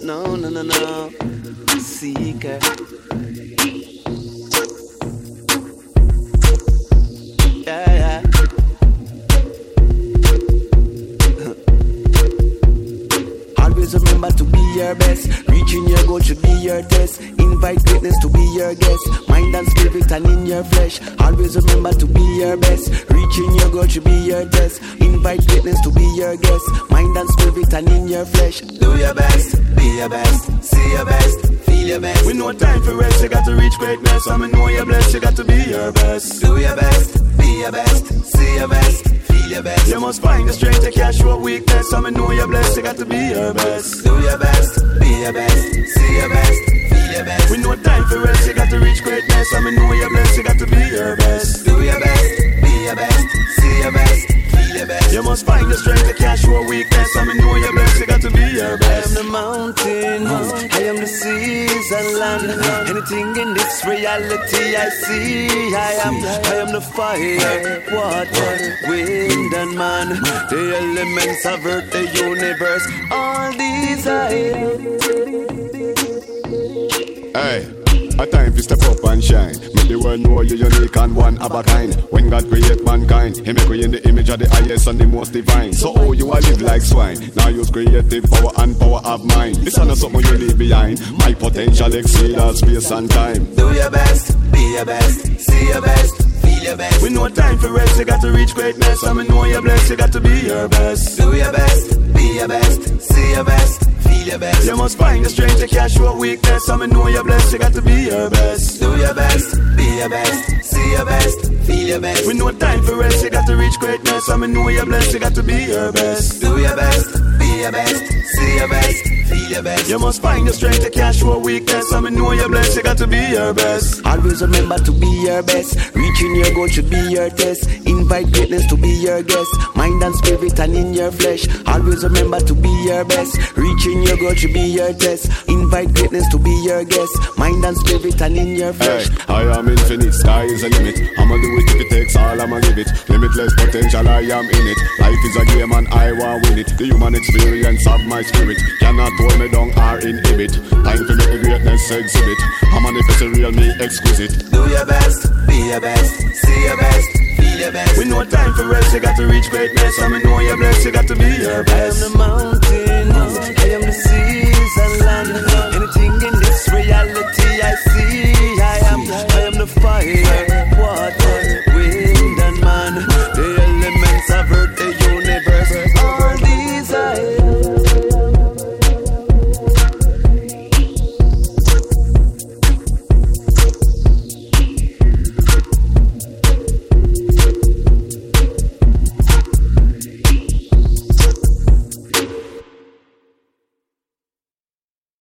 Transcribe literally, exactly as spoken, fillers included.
no, no, no, no. Seeker. Yeah, yeah. Always remember to be your best. Reaching your goal should be your test. Invite greatness to be your guest. Mind and spirit and in your flesh. Always remember to be your best. Reaching your goal should be your test. Invite greatness to be your guest. Mind and spirit and in your flesh. Do your best, be your best, see your best, feel your best. With no time for rest, you got to reach greatness. I mean, know you're blessed, you got to be your best. Do your best, be your best, see your best, feel your best. You must find the strength to can't show weakness. I mean, know you're blessed, you got to be your best. Do your best, be your best, see your best, feel your best. With no time for rest, you got to reach greatness. I mean, know you're blessed, you got to be your best. Do your best, be your best, see your best, feel your best. You must find the strength to can't show weakness. I mean, know you're blessed, you got to be your best. I am the mountain, I am the seas and land. Anything in this reality I see, I am, I am the fire, water, wind and man. The elements of earth, the universe, all these I am. Hey. A time to step up and shine. Make the world know you're unique and one of a kind. When God create mankind, He make we in the image of the highest and the most divine. So oh, you a live like swine. Now use creative power and power of mind. This is not something you leave behind. My potential exceeds all space and time. Do your best, be your best, see your best, feel your best. With no time for rest, you got to reach greatness. I mean, know you're blessed, you got to be your best. Do your best, be your best, see your best, feel your best. You must find the strength to can't show weakness. I mean, know you're blessed, you got to be your best. Do your best, be your best, see your best, feel your best. With no time for rest, you got to reach greatness. I mean, know you're blessed, you got to be your best. Do your best, be your best, see your best, feel your best. You must find the strength to can't show weakness. I mean, know you're blessed, you got to be your best. Always remember to be your best. Reaching your goal should be your test. Invite greatness to be your guest. Mind and spirit and in your flesh. Always remember to be your best. Reaching your goal should be your test. Invite greatness to be your guest. Mind and spirit and in your flesh. Hey, I am infinite, sky is a limit. I'ma do it if it takes all, I'ma live it. Limitless potential, I am in it. Life is a game and I want win it. The human experience of my spirit cannot hold me down or inhibit. Time to make the greatness exhibit. I manifest a real me exquisite. Do your best, be your best, see your best, feel your best. With no time for rest, you got to reach greatness. I mean, know you're blessed, you got to be your best. I am the mountain,